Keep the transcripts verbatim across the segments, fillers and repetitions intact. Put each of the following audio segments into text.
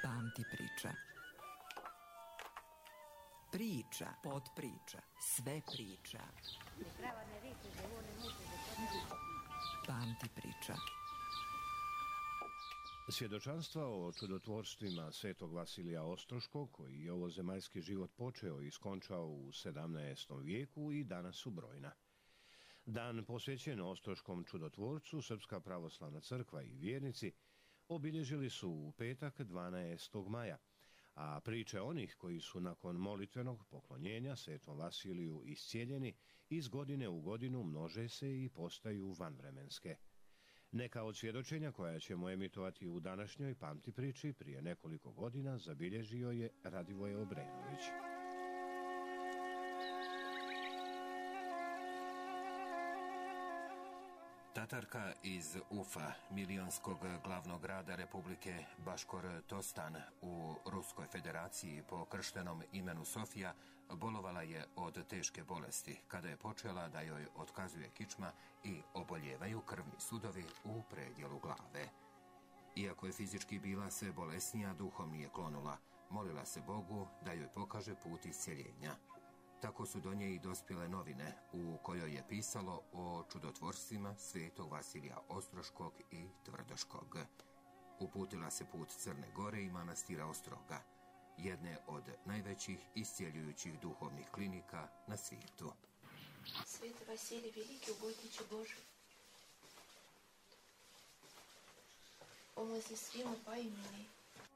Pamti priča. Priča, podpriča, sve priča. Pamti priča. Svjedočanstva o čudotvorstvima svetog Vasilija Ostroškog, koji je ovozemaljski život počeo i skončao u sedamnaestom vijeku, i danas su brojna. Dan posvećen Ostroškom čudotvorcu Srpska pravoslavna crkva i vjernici obilježili su u petak dvanaestog maja, a priče onih koji su nakon molitvenog poklonjenja svetom Vasiliju iscijeljeni iz godine u godinu množe se i postaju vanvremenske. Neka od svjedočenja koja ćemo emitovati u današnjoj Pamti priči prije nekoliko godina zabilježio je Radivoje Obrenović. Tatarka iz Ufa, milionskog glavnog grada Republike Baškortostan u Ruskoj federaciji po krštenom imenu Sofija, bolovala je od teške bolesti kada je počela da joj otkazuje kičma i oboljevaju krvni sudovi u predjelu glave. Iako je fizički bila sve bolesnija, duhom nije klonula. Molila se Bogu da joj pokaže put iscjeljenja. Tako su do nje i dospjele novine u kojoj je pisalo o čudotvorstvima svetog Vasilija Ostroškog i Tvrdoškog. Uputila se put Crne Gore i manastira Ostroga, jedne od najvećih iscjeljujućih duhovnih klinika na svijetu. Sveti Vasilij, veliki ugodniče Boži, omozi svima pa i meni.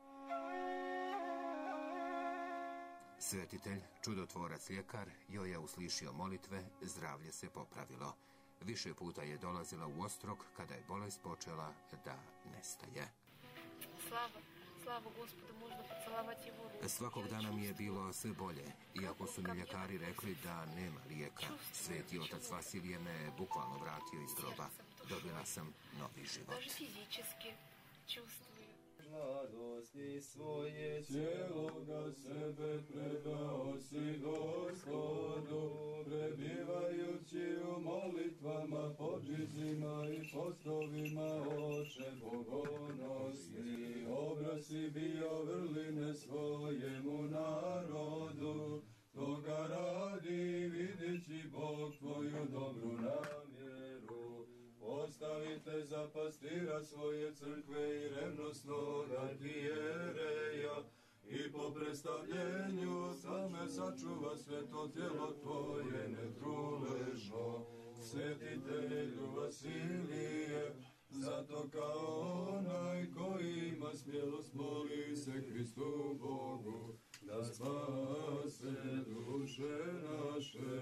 Svetitelj, čudotvorac ljekar, joj je uslišio molitve, zdravlje se popravilo. Više puta je dolazila u Ostrog kada je bolest počela da nestaje. Slava, slava Gospodu, možda pocelavati vodu. Svakog dana mi je bilo sve bolje, iako su mi ljekari rekli da nema lijeka. Sveti otac Vasilije me bukvalno vratio iz groba. Dobila sam novi život. Даже физически чувствую. Radosti svoje cijeloga sebe predao si Gospodu, prebivajući u molitvama, podžizima i postovima, Oče bogonosni. Obraz si bio vrline svojemu narodu, toga radi videći Bog tvoju dobru namjeru. Ostavite za pastira svoje crkve i revnosnog arhijereja i po predstavljenju same sačuva sveto tijelo tvoje netruležno. Svetitelju Vasilije, zato kao onaj koji ima smjelost moli se Hristu Bogu, da spase duše naše.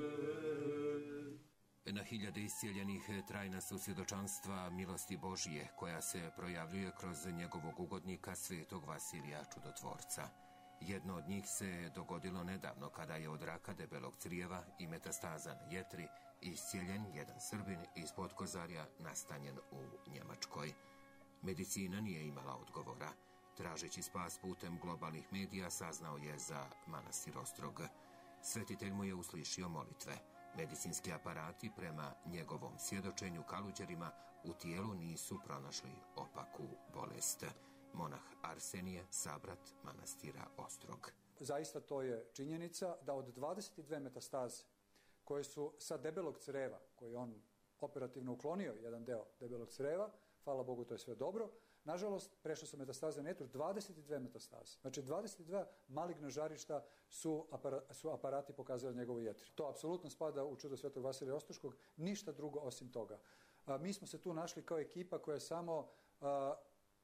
Na hiljade iscijeljenih trajna su svjedočanstva milosti Božije, koja se projavljuje kroz njegovog ugodnika svetog Vasilija Čudotvorca. Jedno od njih se dogodilo nedavno kada je od raka debelog crijeva i metastaza na jetri iscijeljen jedan Srbin iz Potkozarja nastanjen u Njemačkoj. Medicina nije imala odgovora. Tražeći spas putem globalnih medija saznao je za manastir Ostrog. Svetitelj mu je uslišio molitve. Medicinski aparati prema njegovom svjedočenju kaluđerima u tijelu nisu pronašli opaku bolest. Monah Arsenije, sabrat manastira Ostrog. Zaista to je činjenica da od dvadeset dvije metastaze koje su sa debelog creva, koji on operativno uklonio jedan deo debelog creva, hvala Bogu to je sve dobro, nažalost prešle su metastaze na jetru, dvadeset dvije metastaze. Znači dvadeset dva maligna žarišta su, apara, su aparati pokazali njegovu jetri. To apsolutno spada u čudo svetog Vasilija Ostroškog, ništa drugo osim toga. A, mi smo se tu našli kao ekipa koja je samo a,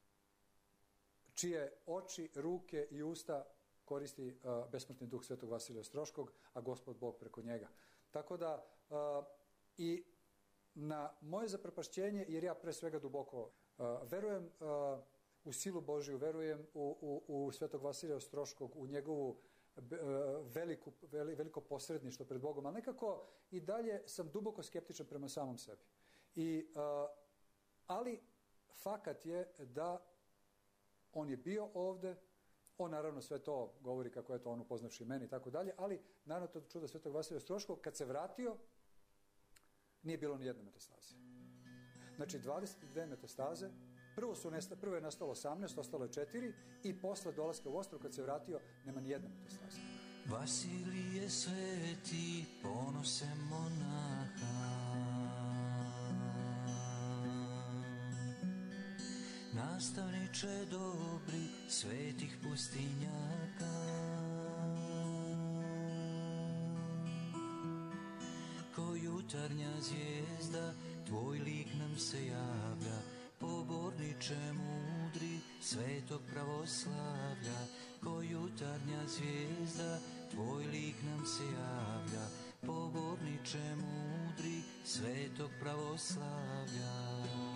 čije oči, ruke i usta koristi a, besmrtni duh svetog Vasilija Ostroškog, a Gospod Bog preko njega. Tako da a, i na moje zaprepašćenje, jer ja pre svega duboko uh, verujem uh, u silu Božiju, verujem u, u, u svetog Vasilija Ostroškog, u njegovu uh, veliku, veli, veliko posredništvo pred Bogom, ali nekako i dalje sam duboko skeptičan prema samom sebi. I, uh, ali fakat je da on je bio ovde, on naravno sve to govori kako je to on upoznavši meni i tako dalje, ali naravno to čudo svetog Vasilija Ostroškog, kad se vratio, nije bilo ni jedne metastaze. Znači dvadeset dvije metastaze Prvo, su nesta, prvo je nastalo osamnaest, ostalo je četiri i posle dolaska u Ostrog kad se vratio nema ni jedna metastaza. Vasilije sveti, ponose monaha, nastavniče dobri svetih pustinjaka, ko jutarnja zvijezda tvoj lik nam se javlja, poborniče mudri svetog pravoslavlja, ko jutarnja zvijezda tvoj lik nam se javlja, poborniče mudri svetog pravoslavlja.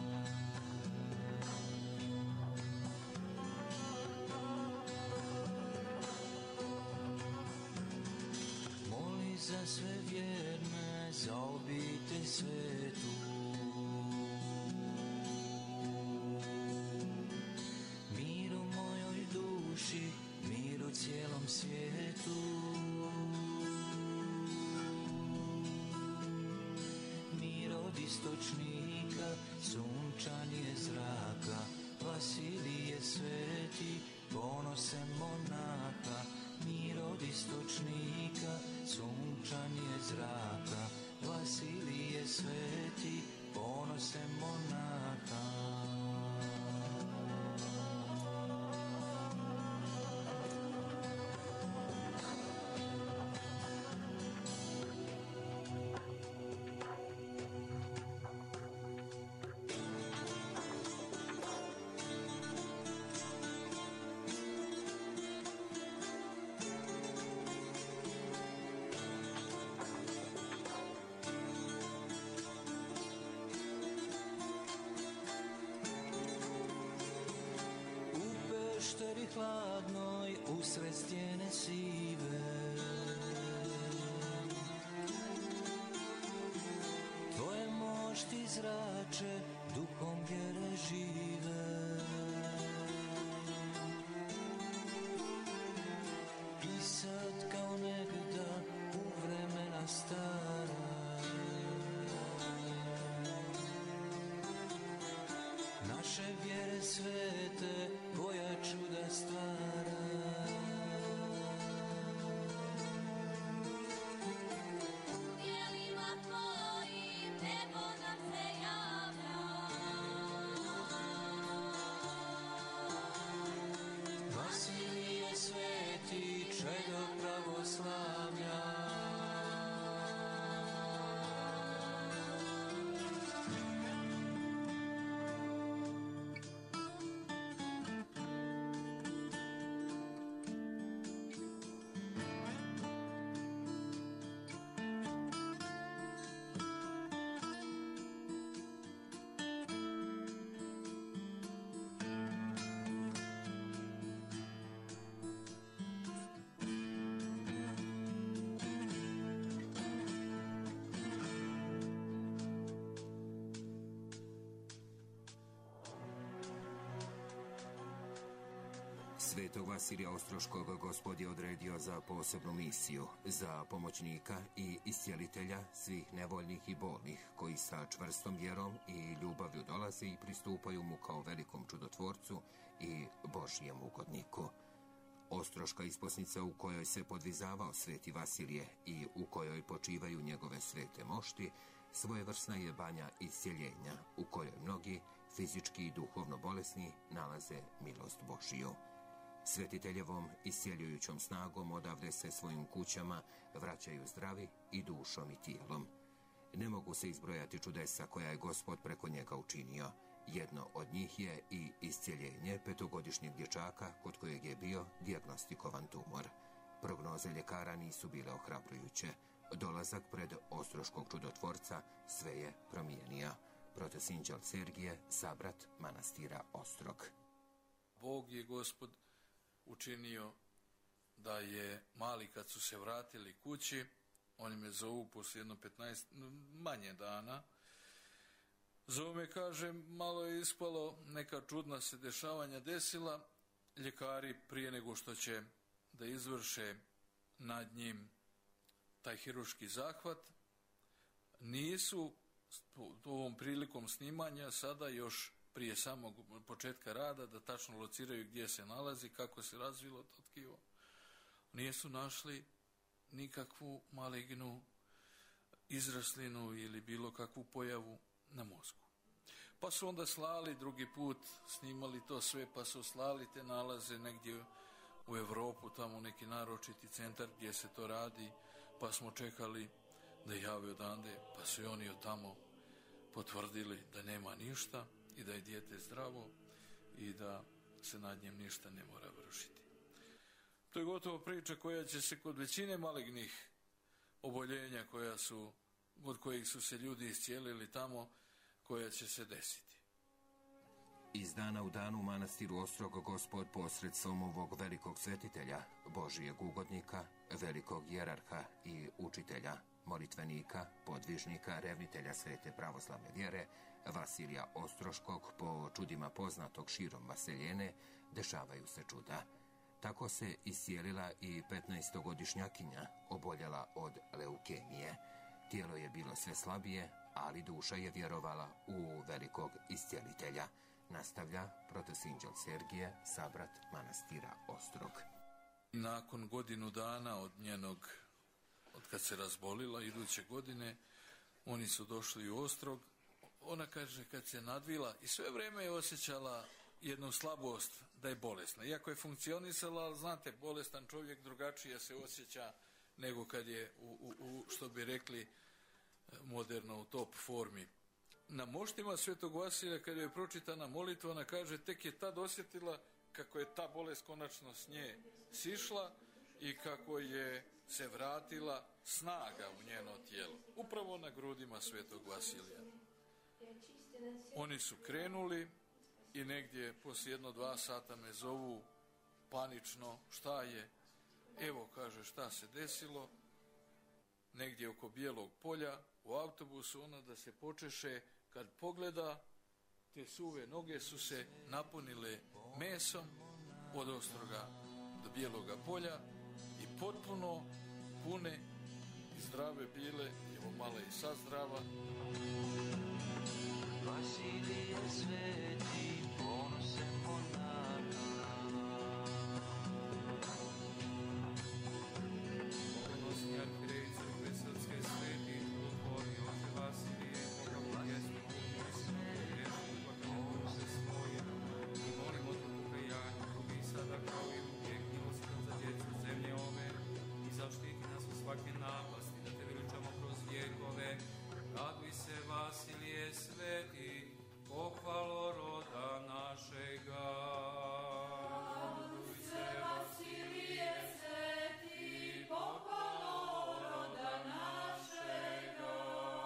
Moli za sve vjerne, za obitelj svetu, mir u mojoj duši, mir u cijelom svijetu, mir od istočnika, sunčanje zraka, Vasilije sveti, ponose monaha, mir od istočnika, sunčanje zraka, Vasilije sveti, ponose monaha. Pešteri hladnoj, usred stjene sive, tvoje mošti zrače, duhom vjere žive. I sad kao negda u vremena stara, naše vjere svete, koja čuda stvara. U dijelima tvojim nebo nam se javlja, Vasilije sveti, čedo pravoslavlja. Svetog Vasilija Ostroškog Gospod je odredio za posebnu misiju, za pomoćnika i iscijelitelja svih nevoljnih i bolnih, koji sa čvrstom vjerom i ljubavlju dolaze i pristupaju mu kao velikom čudotvorcu i Božjem ugodniku. Ostroška isposnica u kojoj se podvizavao sveti Vasilije i u kojoj počivaju njegove svete mošti, svojevrsna je banja iscijeljenja, u kojoj mnogi, fizički i duhovno bolesni, nalaze milost Božiju. Svetiteljevom iscijeljujućom snagom odavde se svojim kućama vraćaju zdravi i dušom i tijelom. Ne mogu se izbrojati čudesa koja je Gospod preko njega učinio. Jedno od njih je i iscijeljenje petogodišnjeg dječaka kod kojeg je bio dijagnostikovan tumor. Prognoze ljekara nisu bile ohrabrujuće. Dolazak pred Ostroškog čudotvorca sve je promijenio. Protosinđel Sergije, sabrat manastira Ostrog. Bog je Gospod učinio da je mali kad su se vratili kući, oni me zovu poslije jedno petnaest manje dana, zovu me, kaže, malo je ispalo, neka čudna se dešavanja desila, ljekari prije nego što će da izvrše nad njim taj hirurški zahvat, nisu ovom prilikom snimanja sada još prije samog početka rada, da tačno lociraju gdje se nalazi, kako se razvilo to tkivo. Nisu našli nikakvu malignu izraslinu ili bilo kakvu pojavu na mozgu. Pa su onda slali drugi put, snimali to sve, pa su slali te nalaze negdje u Europu, tamo neki naročiti centar gdje se to radi, pa smo čekali da jave odande, pa su i oni od tamo potvrdili da nema ništa i da je dijete zdravo i da se nad njim ništa ne mora vršiti. To je gotovo priča koja će se kod većine malignih oboljenja koja su, od kojih su se ljudi iscijelili tamo, koja će se desiti. Iz dana u dan u manastiru Ostrog Gospod posredstvom ovog velikog svetitelja, Božijeg ugodnika, velikog jerarha i učitelja, molitvenika, podvižnika, revnitelja svete pravoslavne vjere, Vasilija Ostroškog, po čudima poznatog širom Vaseljene, dešavaju se čuda. Tako se iscijelila i petnaestogodišnjakinja, oboljela od leukemije. Tijelo je bilo sve slabije, ali duša je vjerovala u velikog iscijelitelja, nastavlja protosinđel Sergije, sabrat manastira Ostrog. Nakon godinu dana od njenog, od kad se razbolila, iduće godine, oni su došli u Ostrog. Ona kaže, kad se nadvila i sve vrijeme je osjećala jednu slabost da je bolesna. Iako je funkcionisala, ali znate, bolestan čovjek drugačije se osjeća nego kad je, u, u, u, što bi rekli, moderno u top formi. Na moštima Svetog Vasilija, kad je pročitana molitva, ona kaže, tek je tad osjetila kako je ta bolest konačno s nje sišla i kako je se vratila snaga u njeno tijelo. Upravo na grudima Svetog Vasilija. Oni su krenuli i negdje poslije jedno dva sata me zovu panično, šta je? Evo, kaže, šta se desilo? Negdje oko Bijelog polja, u autobusu, ona da se počeše, kad pogleda, te suve noge su se napunile mesom od Ostroga do Bijeloga polja i potpuno pune i zdrave bile, evo mala i sad zdrava. Vasilije sveti, ponosemo na Ponosni arhirej crkve srpske sveti, čudotvori oče Vasilije, Boga mjestu i svoje, upakljeno se svoje, i molimo te pokajanje, drugi sada kao i uvijek, milostan za djecu zemlje ove, i zaštiti nas od svake napasti, da te veličamo kroz vjekove. Raduj se, Vasilije sveti, pohvalo roda našega. Raduj se, Vasilije sveti, pohvalo roda našega.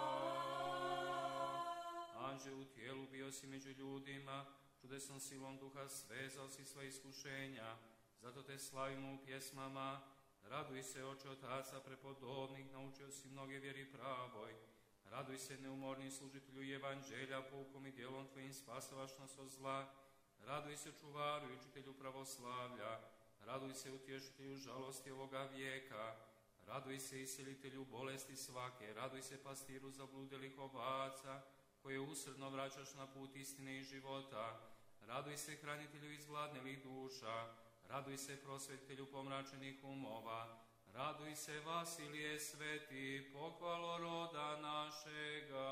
Anđe, u tijelu bio si među ljudima, čudesnom silom duha svezao si sva iskušenja, zato te slavimo u pjesmama. Raduj se, oče otaca prepodobnih, naučio si mnoge vjeri pravoj. Raduj se, neumorni služitelju evanđelja, poukom i djelom tvojim spasovaš nas od zla. Raduj se, čuvaru i učitelju pravoslavlja. Raduj se, utješitelju žalosti ovoga vijeka. Raduj se, iscelitelju bolesti svake. Raduj se, pastiru zabludelih ovaca, koje usredno vraćaš na put istine i života. Raduj se, hranitelju izgladnelih duša. Raduj se, prosvetitelju pomračenih umova. Raduj se, Vasilije sveti, pohvalo roda našega.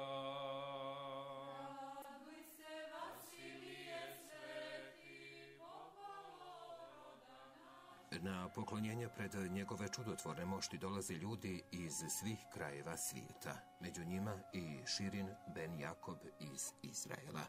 Raduj se, Vasilije sveti, pohvalo roda našega. Na poklonjenje pred njegove čudotvorne mošti dolaze ljudi iz svih krajeva svijeta. Među njima i Širin ben Jakob iz Izraela.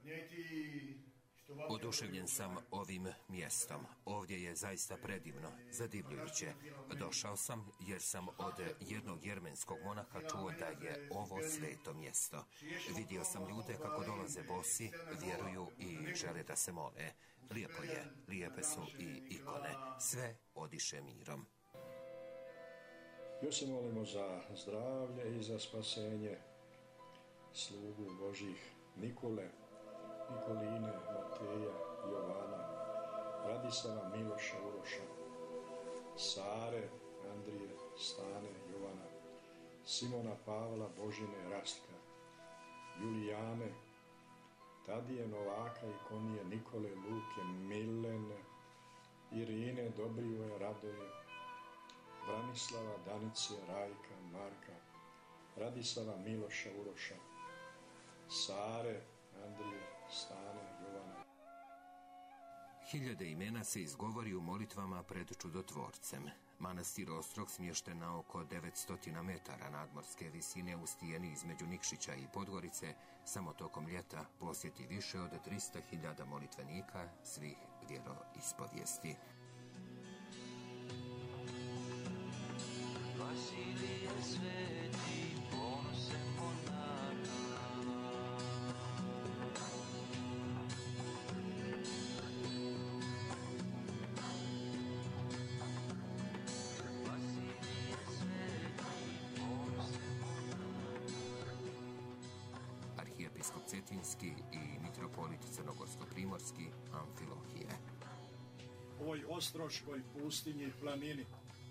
Oduševljen sam ovim mjestom. Ovdje je zaista predivno, zadivljujuće. Došao sam jer sam od jednog jermenskog monaha čuo da je ovo sveto mjesto. Vidio sam ljude kako dolaze bosi, vjeruju i žele da se mole. Lijepo je, lijepe su i ikone. Sve odiše mirom. Još se molimo za zdravlje i za spasenje slugu Božih Nikole, Nikoline, Mateja, Jovana, Radisava, Miloša, Uroša, Sare, Andrije, Stane, Jovana, Simona, Pavla, Božine, Rastka, Julijane, Tadije, Novaka, Ikonije, Nikole, Luke, Milene, Irine, Dobrivoje, Radoje, Branislava, Danice, Rajka, Marka, Radislava, Miloša, Uroša, Sare, Andrije, Stane, Jovana. Hiljade imena se izgovori u molitvama pred čudotvorcem. Manastir Ostrog smješten na oko devetsto metara nadmorske visine u stijeni između Nikšića i Podgorice, samo tokom ljeta posjeti više od trista hiljada molitvenika svih vjeroispovijesti. Vasilije sveti, ponose monarha. Vasilije sveti, ponose monarha. Arhijepiskop Cetinski i mitropolit Crnogorsko-primorski Amfilohije. Ovoj ostroškoj pustinji i planini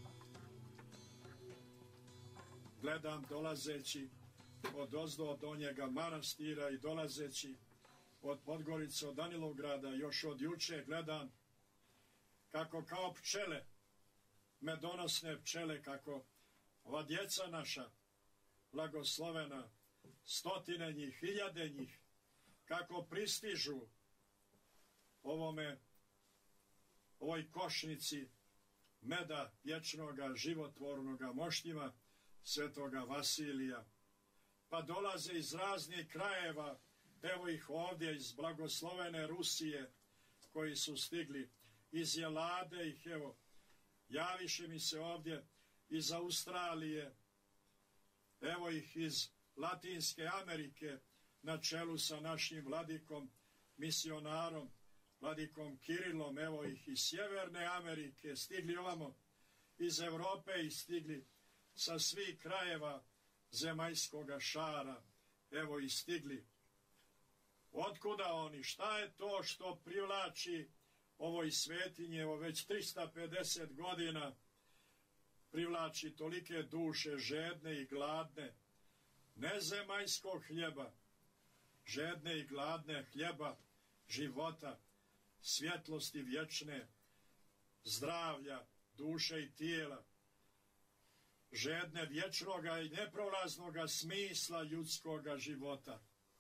gledam dolazeći od ozdo od Donjega manastira i dolazeći od Podgorice, od Danilograda, još od juče gledam kako kao pčele, medonosne pčele, kako ova djeca naša, blagoslovena, stotine njih, hiljade njih, kako pristižu ovome, ovoj košnici meda vječnoga, životvornoga, moštima svetoga Vasilija. Pa dolaze iz raznih krajeva, evo ih ovdje iz blagoslovene Rusije, koji su stigli iz Jelade, ih evo, javiše mi se ovdje iz Australije, evo ih iz Latinske Amerike, na čelu sa našim vladikom, misionarom, vladikom Kirilom, evo ih iz Sjeverne Amerike, stigli ovamo iz Europe i stigli sa svih krajeva zemaljskoga šara, evo i stigli. Otkuda oni? Šta je to što privlači ovoj svetinje, evo već trista pedeset godina, privlači tolike duše žedne i gladne, ne zemaljskog hljeba, žedne i gladne hljeba, života, svjetlosti vječne, zdravlja, duše i tijela, žedne vječnoga i neprolaznoga smisla ljudskoga života.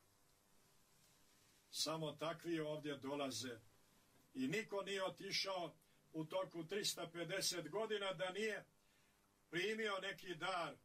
Samo takvi ovdje dolaze. I niko nije otišao u toku trista pedeset godina da nije primio neki dar,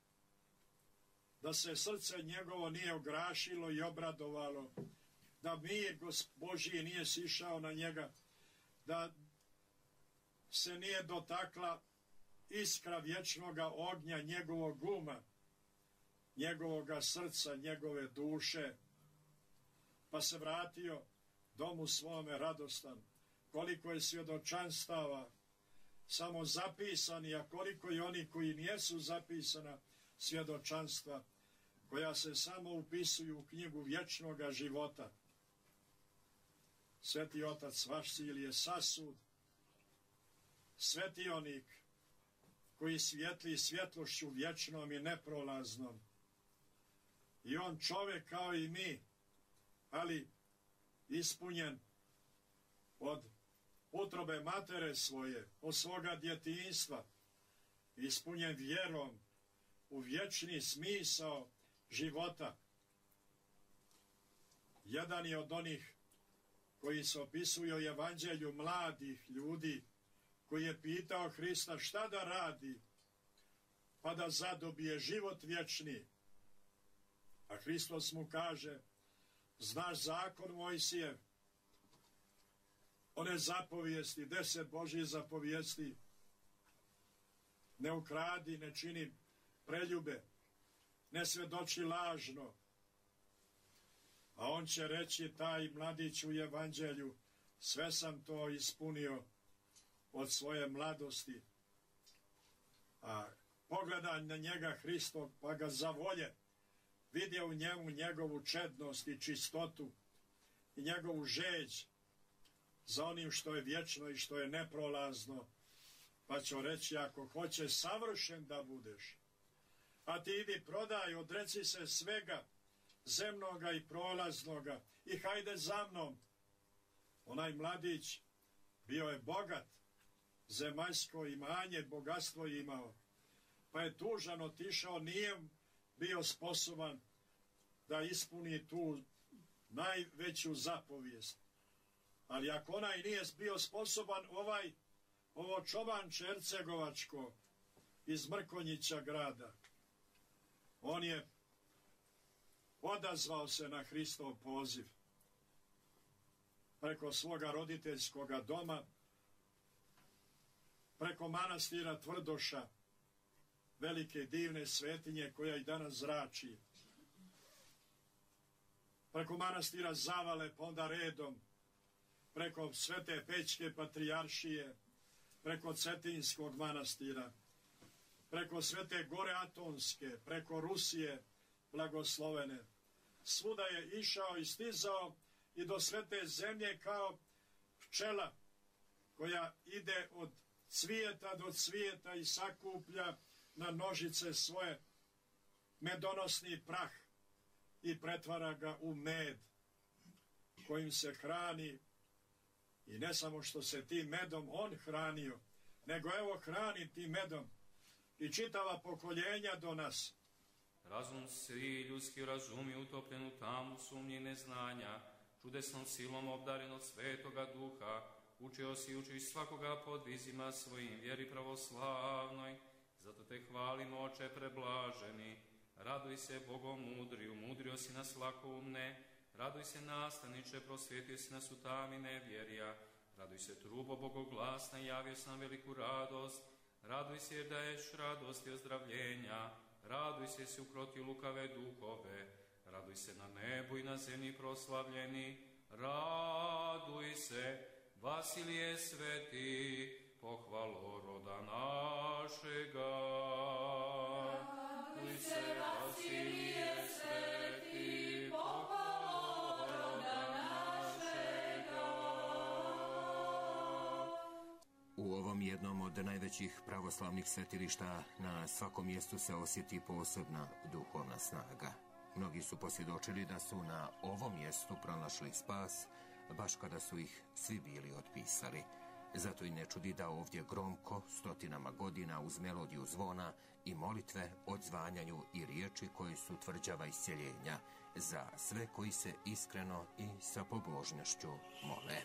da se srce njegovo nije ograšilo i obradovalo, da mir Božji nije sišao na njega, da se nije dotakla iskra vječnoga ognja njegovog uma, njegovoga srca, njegove duše, pa se vratio domu svome radostan. Koliko je svjedočanstava samo zapisani, a koliko i oni koji nijesu zapisana svjedočanstva, koja se samo upisuju u knjigu vječnoga života. Sveti otac Vasilije Sasud, svetionik koji svijetli svjetlošću vječnom i neprolaznom. I on čovjek kao i mi, ali ispunjen od utrobe matere svoje, od svoga djetinjstva, ispunjen vjerom u vječni smisao života. Jedan je od onih koji se opisuju u evanđelju mladih ljudi, koji je pitao Hrista šta da radi, pa da zadobije život vječni. A Hristos mu kaže, znaš zakon Mojsijev, one zapovijesti, deset Božjih zapovijesti, ne ukradi, ne čini preljube, ne svjedoči lažno. A on će reći, taj mladić u evanđelju, sve sam to ispunio od svoje mladosti. A pogledaj na njega Hristov, pa ga zavolje, vidio u njemu njegovu čednost i čistotu i njegovu žeđ za onim što je vječno i što je neprolazno, pa ću reći, ako hoće savršen da budeš, a ti idi prodaj, odreci se svega zemnoga i prolaznoga i hajde za mnom. Onaj mladić bio je bogat, zemaljsko imanje, bogatstvo je imao, pa je tužan otišao, nije bio sposoban da ispuni tu najveću zapovijest. Ali ako onaj nije bio sposoban, ovaj, ovo čobanče Ercegovačko iz Mrkonjića grada, on je odazvao se na Hristov poziv preko svoga roditeljskoga doma, preko manastira Tvrdoša, velike divne svetinje koja i danas zrači, preko manastira Zavale, pa onda redom, preko Svete Pećke patrijaršije, preko Cetinskog manastira, preko Svete Gore Atonske, preko Rusije blagoslovene. Svuda je išao i stizao i do svete zemlje kao pčela koja ide od cvijeta do cvijeta i sakuplja na nožice svoje medonosni prah i pretvara ga u med kojim se hrani. I ne samo što se tim medom on hranio, nego evo hrani tim medom i čitava pokoljenja do nas. Razum svi ljudski razumi utopljen u tamu sumnji i neznanja, čudesnom silom obdaren od Svetoga Duha, učio si i učiš svakoga podvizima svojim vjeri pravoslavnoj, zato te hvalimo, Oče preblaženi. Raduj se, Bogom mudri, umudrio si nas lakoumne, raduj se, nastavniče, prosvjetio si nas u tami nevjerja, raduj se, trubo bogoglasna, javio si nam veliku radost, raduj se jer daješ radost i ozdravljenja, raduj se si ukrotio lukave duhove, raduj se na nebu i na zemlji proslavljeni, raduj se, Vasilije sveti, pohvalo roda našega. Raduj se, Vasilije sveti, pohvalo roda našega. U ovom jednom od najvećih pravoslavnih svetilišta na svakom mjestu se osjeti posebna duhovna snaga. Mnogi su posvjedočili da su na ovom mjestu pronašli spas, baš kada su ih svi bili otpisali. Zato i ne čudi da ovdje gromko, stotinama godina uz melodiju zvona i molitve odzvanjaju i riječi koji su tvrđava iscjeljenja za sve koji se iskreno i sa pobožnošću mole.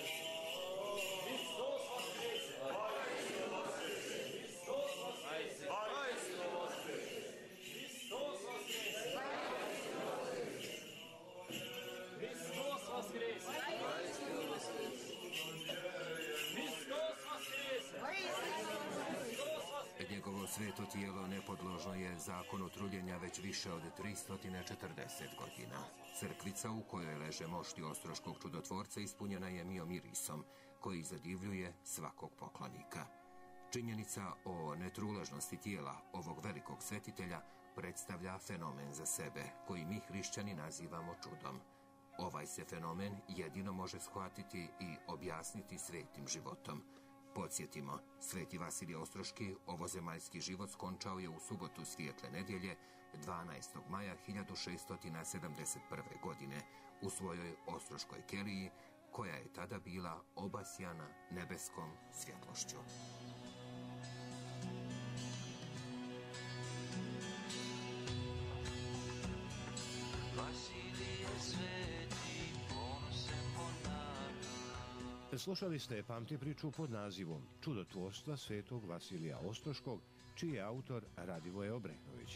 Njegovo sveto tijelo nepodložno je zakonu truljenja već više od tristo četrdeset godina. Crkvica u kojoj leže mošti ostroškog čudotvorca ispunjena je miomirisom, koji zadivljuje svakog poklonika. Činjenica o netruležnosti tijela ovog velikog svetitelja predstavlja fenomen za sebe, koji mi hrišćani nazivamo čudom. Ovaj se fenomen jedino može shvatiti i objasniti svetim životom. Podsjetimo, sveti Vasilije Ostroški ovozemaljski život skončao je u subotu svijetle nedjelje dvanaestog maja hiljadu šeststo sedamdeset prve. godine u svojoj ostroškoj keliji, koja je tada bila obasjana nebeskom svjetlošću. Slušali ste Pamti priču pod nazivom Čudotvorstva svetog Vasilija Ostroškog, čiji je autor Radivoje Obrenović.